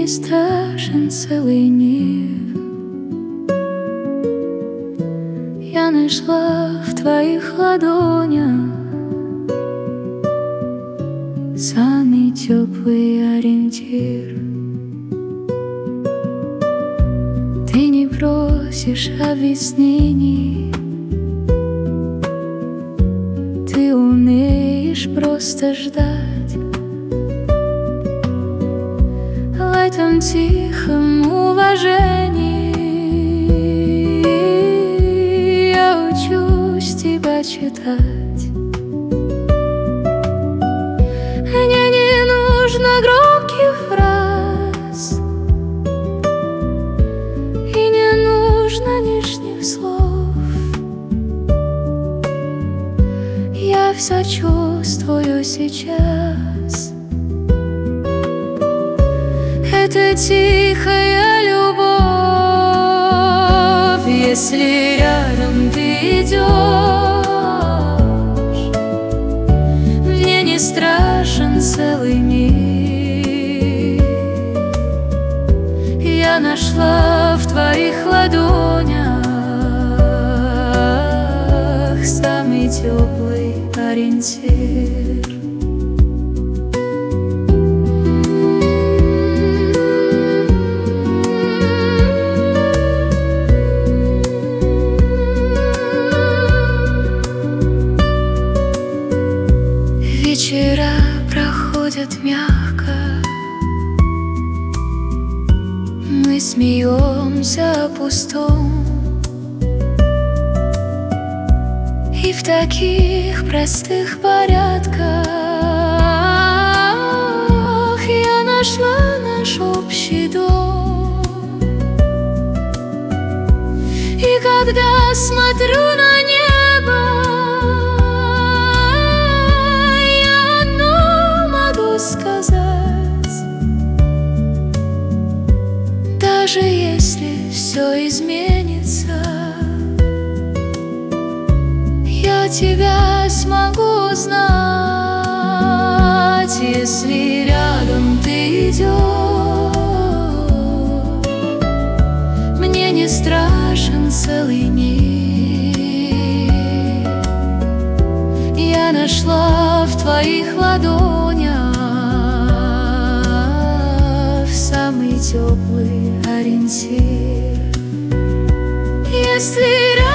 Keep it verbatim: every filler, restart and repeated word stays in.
не страшен целый мир. Я нашла в твоих ладонях самый теплый ориентир. Ты не просишь объяснений, ты умеешь просто ждать. В этом тихом уважении я учусь тебя читать. Мне не нужно громких фраз и не нужно лишних слов. Я все чувствую сейчас. Это тихая любовь. Если рядом ты идешь, мне не страшен целый мир. Я нашла в твоих ладонях самый теплый ориентир. Вечера проходят мягко, мы смеемся о пустом. И в таких простых порядках я нашла наш общий дом. И когда смотрю на небо, я одно могу сказать: даже если все изменится, я тебя смогу узнать. Если рядом ты идешь, мне не страшен целый мир. Я нашла в твоих ладонях самый теплый ориентир. Если